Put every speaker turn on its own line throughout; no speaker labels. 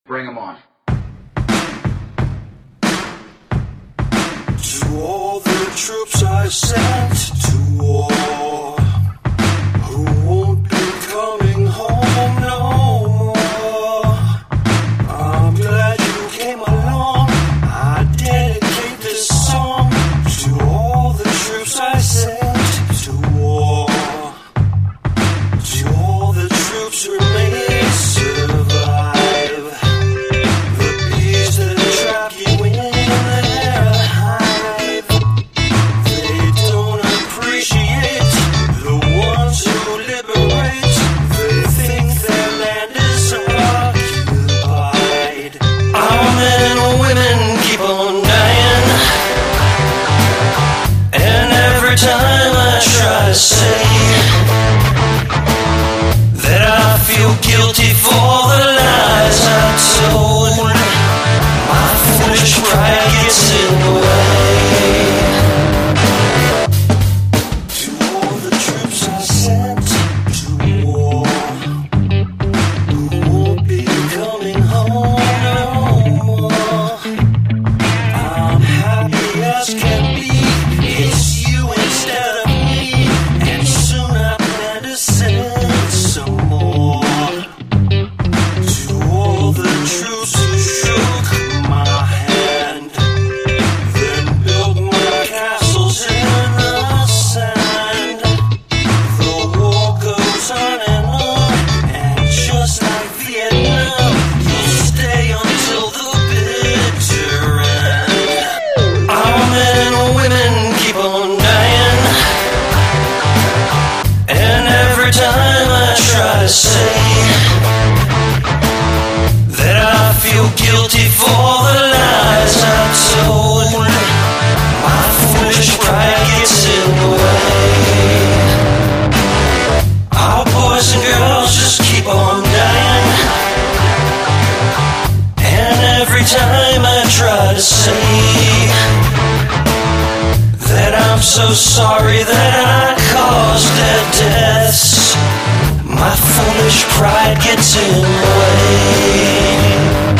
Bring them on.
To all the troops I sent to war, who won't be coming home no more, I'm glad you came along. I dedicate this song to all the troops I sent to war, to all the troops who may survive the bees that trap you in their hive. They don't appreciate the ones who liberate. They think their land is occupied. Our men and women keep on dying, and every time I try to say that I feel guilty for the lies I told, my foolish pride gets in the way. To all the troops I sent to war, who won't be coming home no more, I'm happy as can be. It's you instead of me, and soon I plan to send some more. To all the troops who shook my hand, then built my castles in the sand. The war goes on, and just like Vietnam, you'll stay until the bitter end. Our men and women keep on dying, and every time I try to say that I feel guilty for the lies I told, my foolish pride gets in the way. Our boys and girls just keep on dying, and every time I try to say that I'm so sorry that I caused their deaths, my foolish pride gets in the way.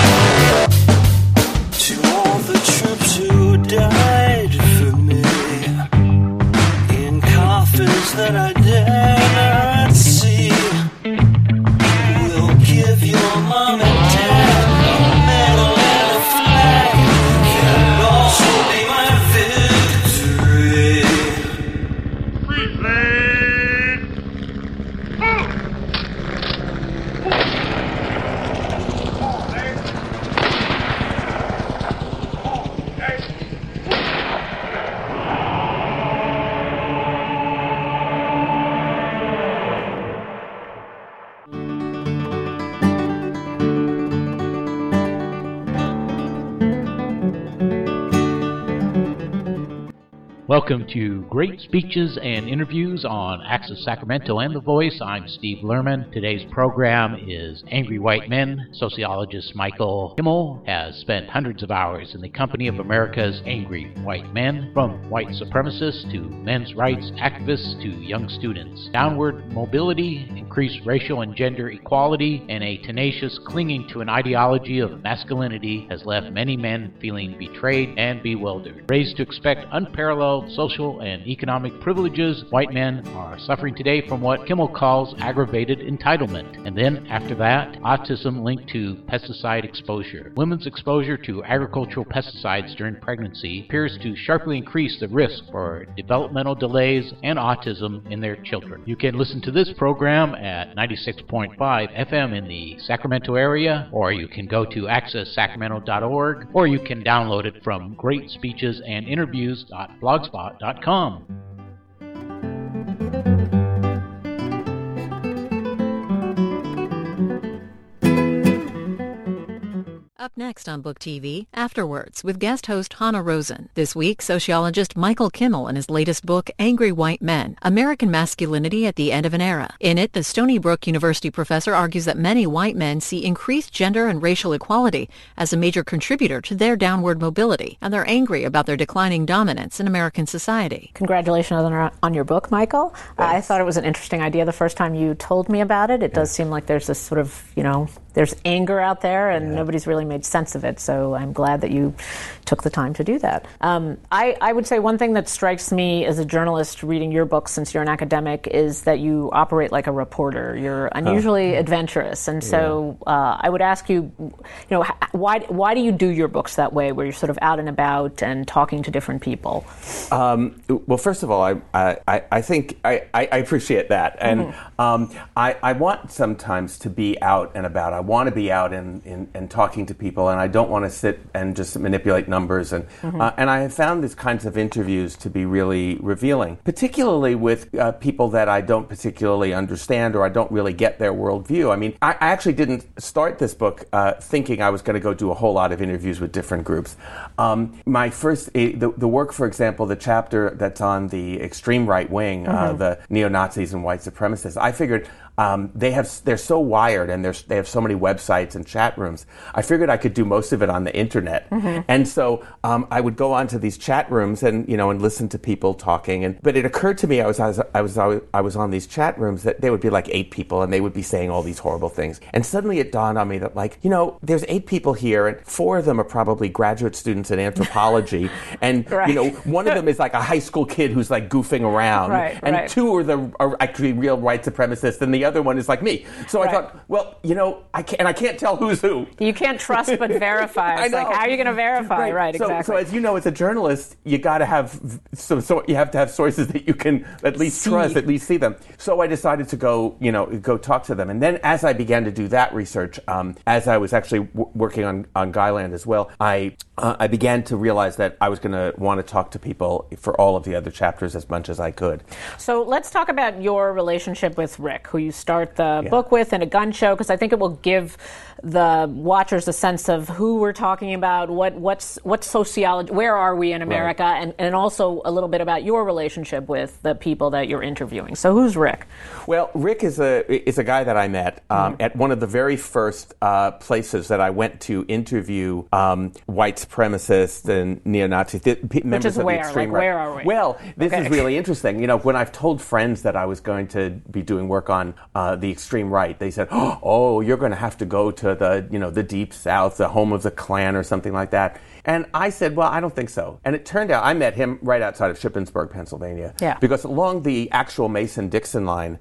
To all the troops who died for me, in coffins that I dare not see, we'll give your mom and dad a medal and a flag. That'll also be my victory.
Welcome to Great Speeches and Interviews on Access Sacramento and The Voice. I'm Steve Lerman. Today's program is Angry White Men. Sociologist Michael Kimmel has spent hundreds of hours in the company of America's angry white men, from white supremacists to men's rights activists to young students. Downward mobility, increased racial and gender equality, and a tenacious clinging to an ideology of masculinity has left many men feeling betrayed and bewildered. Raised to expect unparalleled social and economic privileges, white men are suffering today from what Kimmel calls aggravated entitlement. And then, after that, autism linked to pesticide exposure. Women's exposure to agricultural pesticides during pregnancy appears to sharply increase the risk for developmental delays and autism in their children. You can listen to this program at 96.5 FM in the Sacramento area, or you can go to accesssacramento.org, or you can download it from greatspeechesandinterviews.blogspot.com.
Up next on Book TV, Afterwards, with guest host Hannah Rosen. This week, sociologist Michael Kimmel in his latest book, Angry White Men, American Masculinity at the End of an Era. In it, the Stony Brook University professor argues that many white men see increased gender and racial equality as a major contributor to their downward mobility, and they're angry about their declining dominance in American society.
Congratulations on your book, Michael. I thought it was an interesting idea the first time you told me about it. It does seem like there's this sort of, there's anger out there, and nobody's really made sense of it. So I'm glad that you took the time to do that. I would say one thing that strikes me as a journalist reading your book, since you're an academic, is that you operate like a reporter. You're unusually adventurous, and so I would ask you, why do you do your books that way, where you're sort of out and about and talking to different people?
Well, first of all, I think I appreciate that, and I want sometimes to be out and about. I want to be out and talking to people, and I don't want to sit and just manipulate numbers. And I have found these kinds of interviews to be really revealing, particularly with people that I don't particularly understand or I don't really get their worldview. I mean, I actually didn't start this book thinking I was going to go do a whole lot of interviews with different groups. My first, the work, for example, the chapter that's on the extreme right wing, the neo-Nazis and white supremacists, I figured they're so wired, and they have so many websites and chat rooms. I figured I could do most of it on the internet, and so I would go onto these chat rooms and listen to people talking. But it occurred to me I was on these chat rooms that there would be like 8 people, and they would be saying all these horrible things. And suddenly it dawned on me that there's 8 people here, and 4 of them are probably graduate students in anthropology, and one of them is like a high school kid who's like goofing around, and 2 are actually real white supremacists, and the other one is like me. So I thought, well, I can't tell who's who.
You can't trust but verify. It's like, how are you going to verify? Right, exactly.
So as you know, as a journalist, you got to have you have to have sources that you can at least trust, at least see them. So I decided to go talk to them. And then as I began to do that research, as I was actually working on Guyland as well, I began to realize that I was going to want to talk to people for all of the other chapters as much as I could.
So let's talk about your relationship with Rick, who you start the book with in a gun show, because I think it will give the watchers a sense of who we're talking about, what's sociology, where are we in America, and also a little bit about your relationship with the people that you're interviewing. So who's Rick?
Well, Rick is a guy that I met at one of the very first places that I went to interview white supremacists and neo-Nazis, members of the extreme right.
Where are we?
Well, this is really interesting. When I've told friends that I was going to be doing work on the extreme right, they said, "Oh, you're going to have to go to the deep South, the home of the Klan, or something like that." And I said, well, I don't think so. And it turned out I met him right outside of Shippensburg, Pennsylvania. Yeah. Because along the actual Mason-Dixon line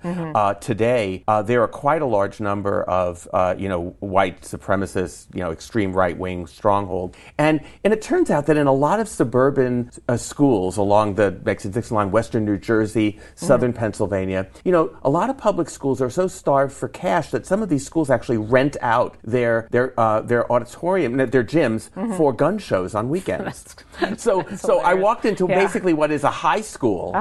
today, there are quite a large number of white supremacists, extreme right-wing stronghold. And it turns out that in a lot of suburban schools along the Mason-Dixon line, western New Jersey, southern Pennsylvania, a lot of public schools are so starved for cash that some of these schools actually rent out their auditorium, their gyms for gun shows on weekends. So I walked into basically what is a high school,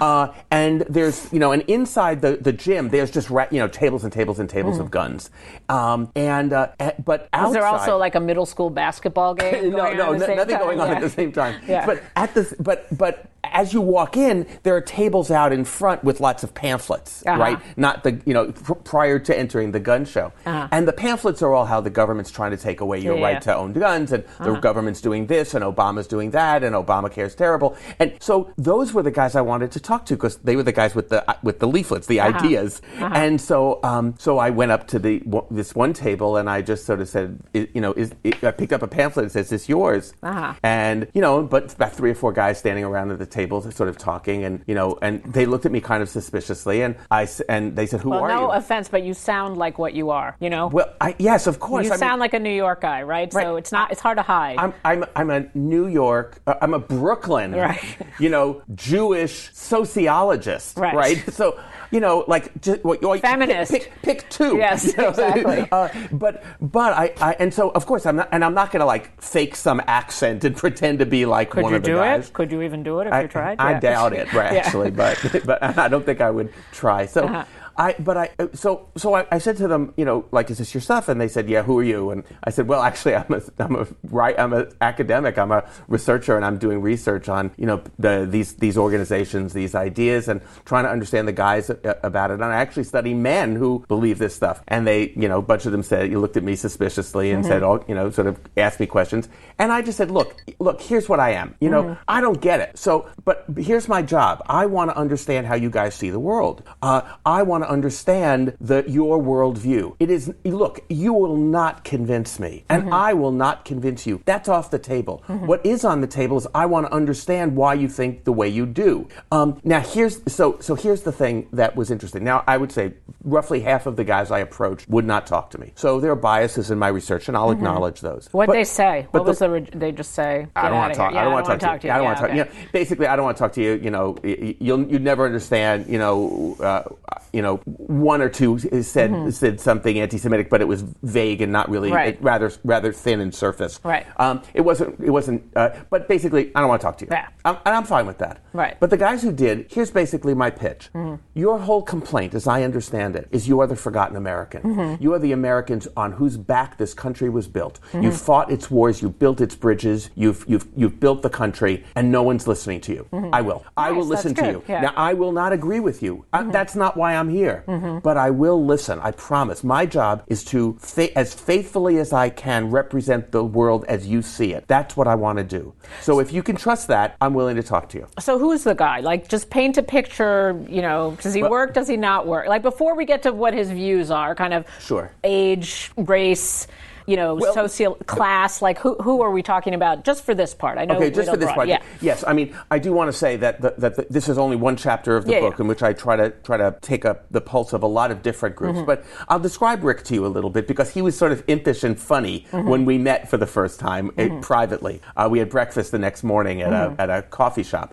and there's and inside the gym there's just tables and tables and tables of guns, but outside,
is there also like a middle school basketball game?
Nothing going on at the same time. But as you walk in, there are tables out in front with lots of pamphlets, right? Not prior to entering the gun show, and the pamphlets are all how the government's trying to take away your right to own guns, and the government's doing this, and Obama's doing that, and Obamacare's terrible. And so those were the guys I wanted to talk to, because they were the guys with the leaflets, the ideas. And so I went up to this one table, and I just sort of said, I picked up a pamphlet and said, "Is this yours?" And but about 3 or 4 guys standing around at the table, sort of talking, and they looked at me kind of suspiciously, and they said, "Who are you?"
No offense, but you sound like what you are.
Well, yes, of course.
You sound like a New York guy, right? So it's hard to hide.
I'm a New York, I'm a Brooklyn, Jewish sociologist, right? So,
feminist.
Pick 2.
Yes, exactly.
But and so of course I'm not going to fake some accent and pretend to be like one of the guys.
Could you even do it if you tried?
I doubt it, actually, but I don't think I would try. So. So I said to them, is this your stuff? And they said, yeah, who are you? And I said, well, actually, I'm an academic. I'm a researcher, and I'm doing research on, these organizations, these ideas, and trying to understand the guys about it. And I actually study men who believe this stuff. And they, a bunch of them looked at me suspiciously and said, sort of asked me questions. And I just said, look, here's what I am. I don't get it. But here's my job. I want to understand how you guys see the world. I want to to understand your worldview. It is, look, you will not convince me, and I will not convince you. That's off the table. What is on the table is I want to understand why you think the way you do. Now, here's the thing that was interesting. Now, I would say roughly half of the guys I approached would not talk to me. So there are biases in my research, and I'll acknowledge those.
What'd they say? What was they just say?
I don't want to talk. I don't want to talk to you. I don't want to talk. You know, basically, I don't want to talk to you. You know, you'd never understand. You know, one or two said something anti-Semitic, but it was vague and not really rather thin and surface.
Right.
It wasn't. But basically, I don't want to talk to you.
Yeah.
And I'm fine with that.
Right.
But the guys who did, here's basically my pitch. Your whole complaint, as I understand it, is you are the forgotten American. You are the Americans on whose back this country was built. You fought its wars. You built its bridges. You've built the country, and no one's listening to you. I will. I will listen to you.
Yeah.
Now, I will not agree with you. That's not why I'm here. But I will listen. I promise. My job is to, as faithfully as I can, represent the world as you see it. That's what I want to do. So if you can trust that, I'm willing to talk to you.
So who's the guy? Like, just paint a picture, you know, does he work, does he not work? Like, before we get to what his views are, kind of age, race, you know, social class, like who are we talking about just for this part? I know.
Okay, just for this part.
Yeah.
Yes, I mean, I do want to say that this is only one chapter of the book in which I try to take up the pulse of a lot of different groups. But I'll describe Rick to you a little bit because he was sort of impish and funny when we met for the first time privately. We had breakfast the next morning at a coffee shop,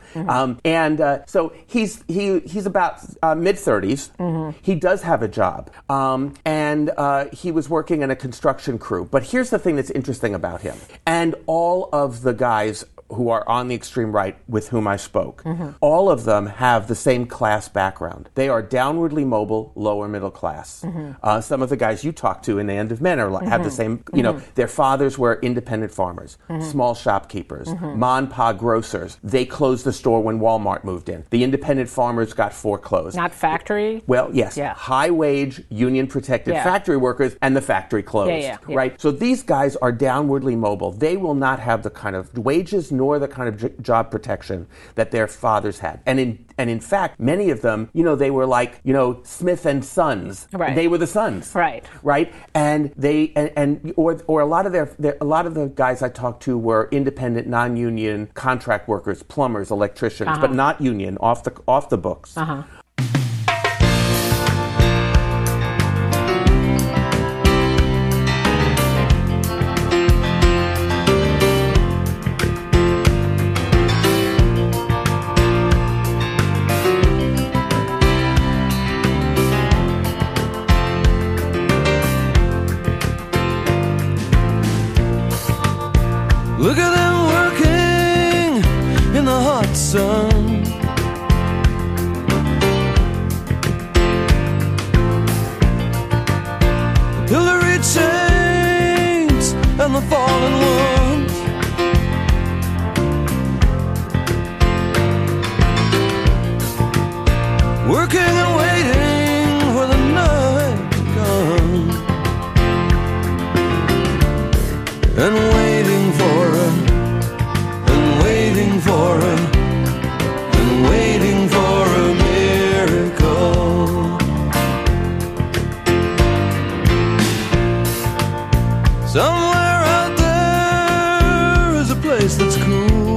so he's about mid-30s. He does have a job, and he was working in a construction crew. But here's the thing that's interesting about him. And all of the guys who are on the extreme right with whom I spoke, all of them have the same class background. They are downwardly mobile, lower middle class. Some of the guys you talk to in The End of Men have the same, you know, their fathers were independent farmers, small shopkeepers, ma and pa grocers. They closed the store when Walmart moved in. The independent farmers got foreclosed.
Not factory?
Well, yes.
Yeah.
High wage, union protected factory workers, and the factory closed. Right? So these guys are downwardly mobile. They will not have the kind of wages nor the kind of job protection that their fathers had. And in fact, many of them, you know, they were like, you know, Smith and Sons.
Right.
They were the sons.
Right.
Right? And or a lot of a lot of the guys I talked to were independent, non-union contract workers, plumbers, electricians, but not union, off the books.
Look at them working in the hot sun. The pilloried saints and the fallen ones. Working and waiting for the night to come. And waiting for a miracle. Somewhere out there is a place that's cool,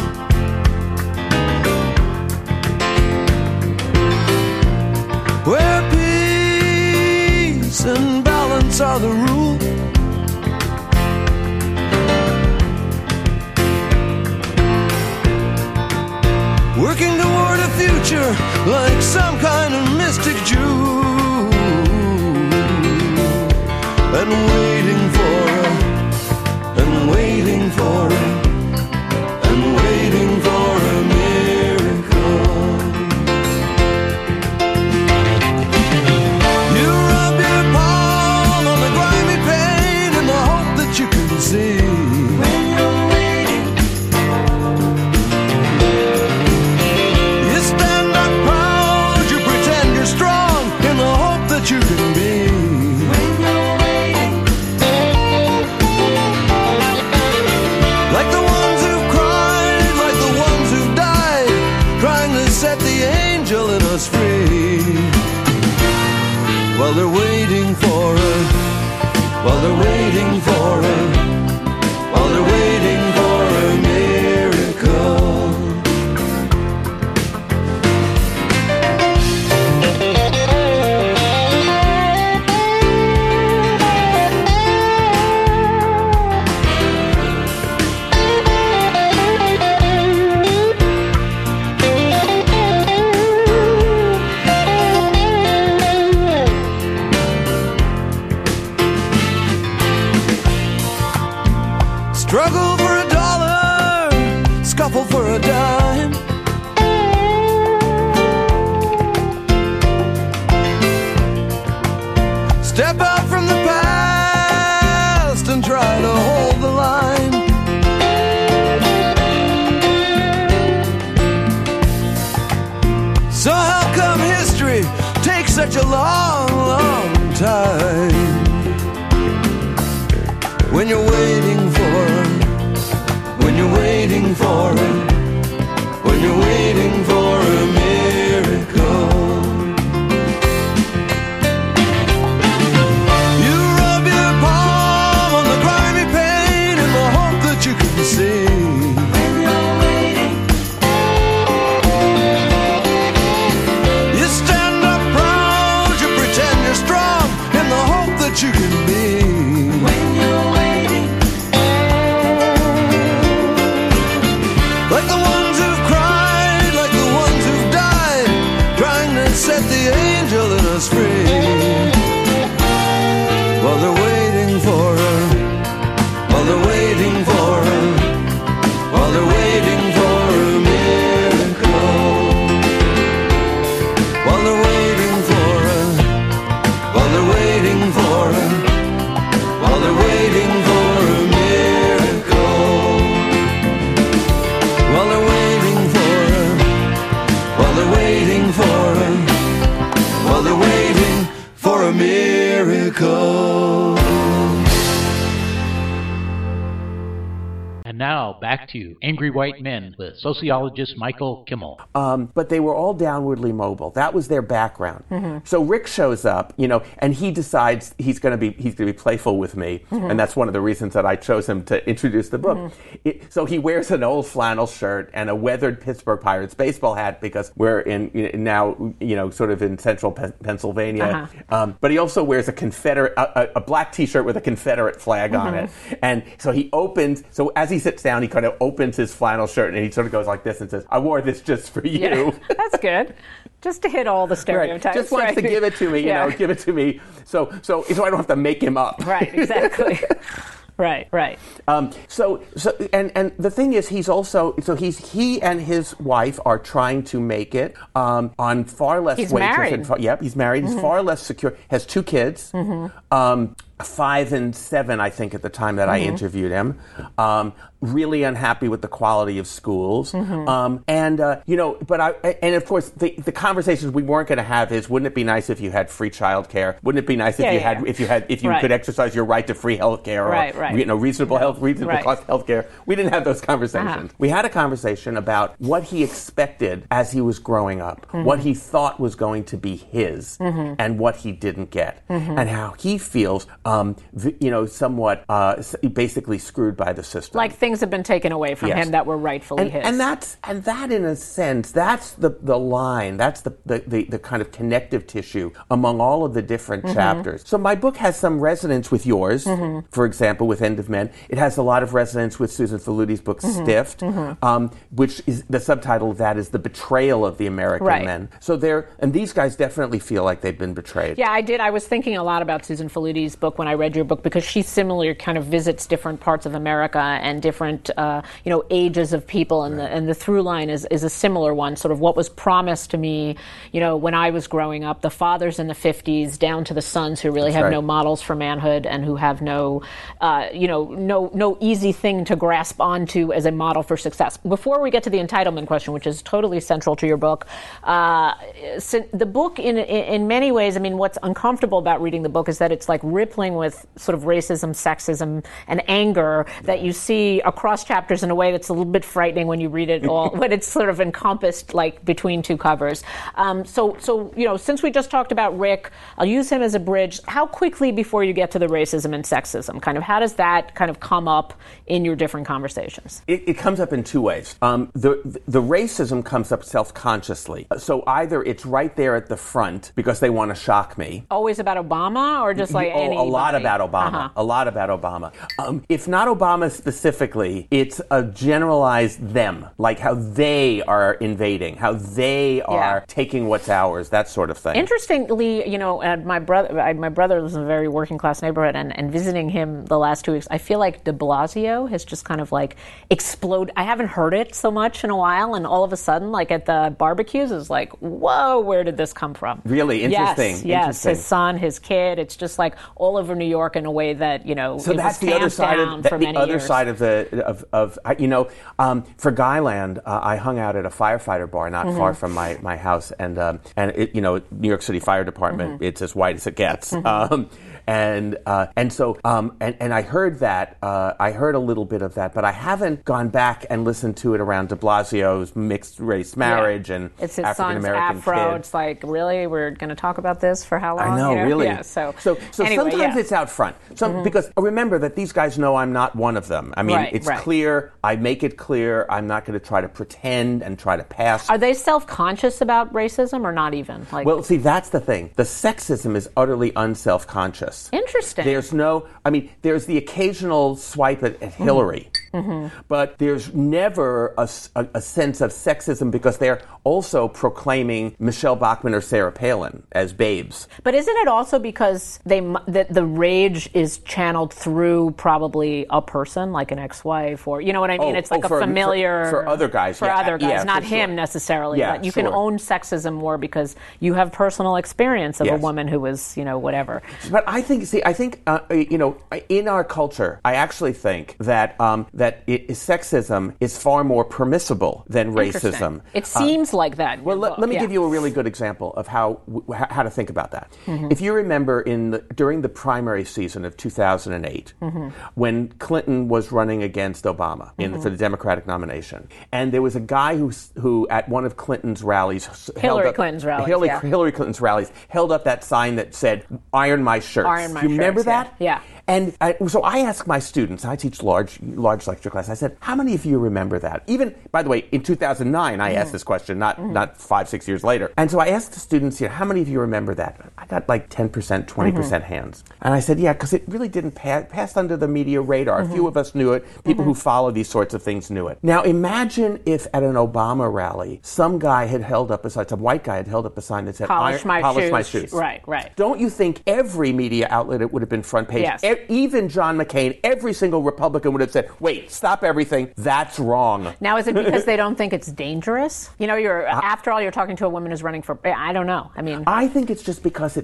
where peace and balance are the rule. Working toward a future like some kind of mystic Jew. And waiting for a miracle. You rub your palm on the grimy paint in the hope that you can see. You can be when you're waiting Struggle for a dollar, scuffle for a dime. Step out from the past and try to hold the line. So how come history takes such a long, long time? When you're waiting for it, when you're waiting for it, when you're waiting for a miracle. You rub your palm on the grimy paint in the hope that you can see. When you're waiting, you stand up proud, you pretend you're strong in the hope that you can be. When you're waiting, like the ones who've cried, like the ones who've died, trying to set the angel in us free. While they're waiting for her, while they're waiting for her, while they're waiting for a miracle. While they're waiting for her, while they're waiting for her, while they're waiting for a miracle. While they're waiting for her, while they're waiting for her, while they're waiting for a miracle.
And now back to Angry White Men with sociologist Michael Kimmel.
But they were all downwardly mobile. That was their background. So Rick shows up, and he decides he's going to be playful with me, and that's one of the reasons that I chose him to introduce the book. So he wears an old flannel shirt and a weathered Pittsburgh Pirates baseball hat because we're now sort of in central Pennsylvania. But he also wears a black T-shirt with a Confederate flag on it, and so he opens. So as he sits down, he kind of opens his flannel shirt and he sort of goes like this and says, "I wore this just for you."
Yeah, that's good. Just to hit all the stereotypes.
Right. Just wants to give it to me, give it to me, so I don't have to make him up.
Right, exactly. Right.
So the thing is, he and his wife are trying to make it on far less wages.
Married.
He's married. He's far less secure. Has 2 kids. 5 and 7, I think, at the time that I interviewed him. Really unhappy with the quality of schools. And of course, the conversations we weren't going to have is, wouldn't it be nice if you had free childcare? Wouldn't it be nice if you could exercise your right to free health care or reasonable cost health care? We didn't have those conversations. We had a conversation about what he expected as he was growing up, what he thought was going to be his, and what he didn't get, and how he feels somewhat basically screwed by the system.
Like things have been taken away from him that were rightfully his.
And that, in a sense, that's the line, that's the kind of connective tissue among all of the different chapters. So my book has some resonance with yours, for example, with End of Men. It has a lot of resonance with Susan Faludi's book, Stiffed, which is, the subtitle of that is The Betrayal of the American Men. So and these guys definitely feel like they've been betrayed.
Yeah, I did. I was thinking a lot about Susan Faludi's book when I read your book, because she similarly kind of visits different parts of America and different ages of people, and the through line is a similar one. Sort of what was promised to me, when I was growing up, the fathers in the 50s down to the sons who really have no models for manhood and who have no easy thing to grasp onto as a model for success. Before we get to the entitlement question, which is totally central to your book, the book in many ways, I mean, what's uncomfortable about reading the book is that it's like rippling with sort of racism, sexism, and anger that you see across chapters in a way that's a little bit frightening when you read it all, when it's sort of encompassed like between 2 covers. So since we just talked about Rick, I'll use him as a bridge. How quickly before you get to the racism and sexism, kind of how does that kind of come up in your different conversations?
It comes up in 2 ways. The racism comes up self-consciously. So either it's right there at the front because they want to shock me.
Always about Obama, or just like any
lot
somebody.
about Obama. A lot about Obama. If not Obama specifically, it's a generalized them, like how they are invading, how they are taking what's ours, that sort of thing.
Interestingly, you know, my brother lives in a very working class neighborhood, and visiting him the last 2 weeks, I feel like de Blasio has just kind of like exploded. I haven't heard it so much in a while, and all of a sudden, like at the barbecues, it's like, whoa, where did this come from?
Really interesting.
Yes,
interesting.
his son, his kid. It's just like all over New York in a way that, you know,
so
it
that's
was
the other side
down
of
for
the
many
other
years.
side of for Guyland, I hung out at a firefighter bar not far from my house, and it, you know, New York City Fire Department, it's as white as it gets. And so I heard that. I heard a little bit of that, but I haven't gone back and listened to it around de Blasio's mixed race marriage and
it's his
African
son's
American
afro.
kid.
It's like, really, we're going to talk about this for how long?
I know,
you know?
really.
Yeah. So anyway,
sometimes it's out front. Because remember that these guys know I'm not one of them. I mean, it's clear. I make it clear. I'm not going to try to pretend and try to pass.
Are they self-conscious about racism or not even? Like,
well, see, that's the thing. The sexism is utterly unself-conscious.
Interesting.
There's the occasional swipe at Hillary, but there's never a sense of sexism because they're also proclaiming Michelle Bachmann or Sarah Palin as babes.
But isn't it also because that the rage is channeled through probably a person, like an ex-wife, or you know what I mean? It's like a familiar
for other guys.
For other guys, not
for
him
sure.
necessarily.
Yeah,
but you can own sexism more because you have personal experience of a woman who was, you know, whatever.
But I think you know, in our culture, I actually think that sexism is far more permissible than racism.
It seems like that.
Well, let me give you a really good example of how to think about that. If you remember during the primary season of 2008, when Clinton was running against Obama for the Democratic nomination, and there was a guy who at one of Clinton's rallies,
Hillary Clinton's rallies,
held up that sign that said, "Iron my shirts."
Iron my
you remember
shirts,
that?
Yeah.
And so I asked my students, I teach large lecture class, I said, how many of you remember that? Even, by the way, in 2009, I asked this question, not 5-6 years later. And so I asked the students here, how many of you remember that? I got like 10%, 20% hands. And I said, yeah, because it really didn't pass under the media radar. A few of us knew it. People who follow these sorts of things knew it. Now imagine if at an Obama rally, some white guy had held up a sign that said,
polish my
shoes.
Right.
Don't you think every media outlet it would have been front page?
Yes.
Even John McCain, every single Republican would have said, wait, stop everything. That's wrong.
Now, is it because they don't think it's dangerous? You know, after all, you're talking to a woman who's running for, I don't know. I mean,
I think it's just because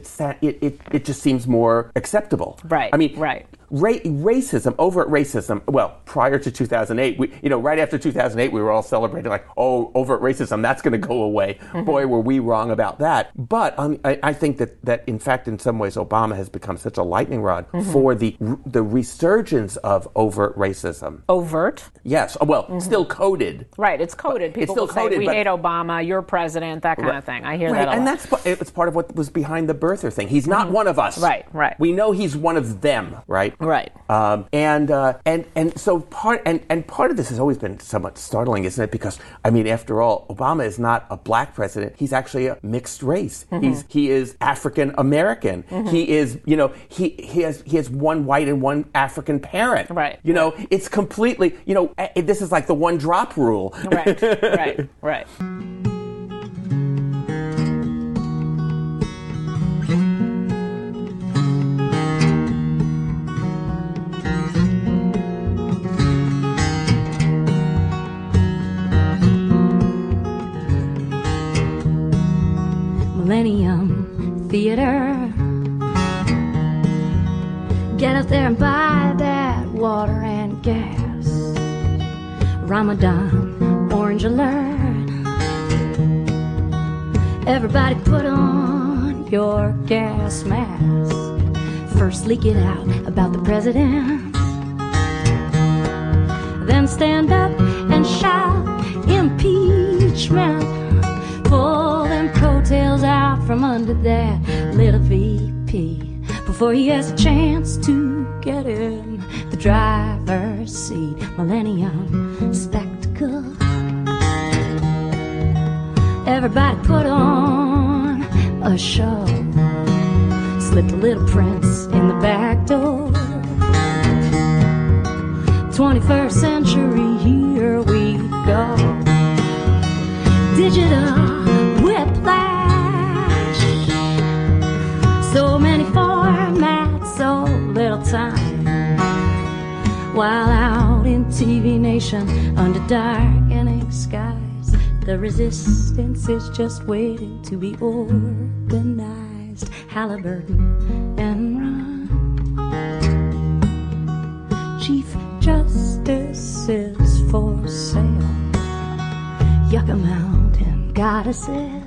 it just seems more acceptable.
Right.
I mean,
right.
Racism, overt racism, well, prior to 2008, right after 2008, we were all celebrating like, oh, overt racism, that's going to go away. Boy, were we wrong about that. But I think that, in fact, in some ways, Obama has become such a lightning rod for the resurgence of overt racism.
Overt?
Yes. Well, still coded.
Right, it's coded. People will say, we hate Obama, you're president, that kind of thing. I hear that a lot.
And it's part of what was behind the birther thing. He's not one of us.
Right.
We know he's one of them, right?
Right.
And so part of this has always been somewhat startling, isn't it? Because I mean, after all, Obama is not a black president. He's actually a mixed race. He is African American. He is, he has one white and one African parent.
Right.
It's completely, this is like the one drop rule.
Right.
Millennium Theater. Get out there and buy that water and gas. Ramadan Orange Alert. Everybody put on your gas mask. First leak it out about the president. Then stand up and shout impeachment. Pull them coattails out from under that little VP before he has a chance to get in the driver's seat. Millennium spectacle. Everybody put on a show. slip the Little Prince in the back door. 21st century, here we go. Digital whiplash. So many formats, so little time. While out in TV Nation, under darkening skies, the resistance is just waiting to be organized. Halliburton and Run. Chief Justice is for sale. Yucca Mountain goddesses.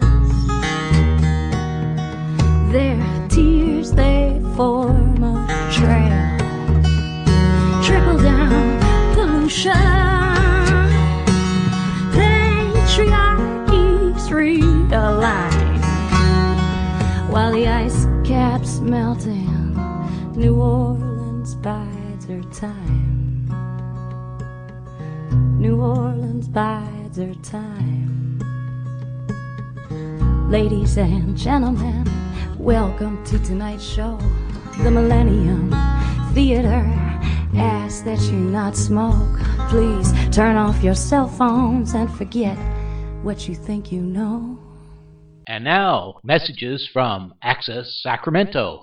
Their tears, they form a trail. Trickle down pollution. Patriarchies realign. While the ice caps melting, New Orleans bides her time. New Orleans bides her time. Ladies and gentlemen, welcome to tonight's show. The Millennium Theater asks that you not smoke. Please turn off your cell phones and forget what you think you know.
And now, messages from Access Sacramento.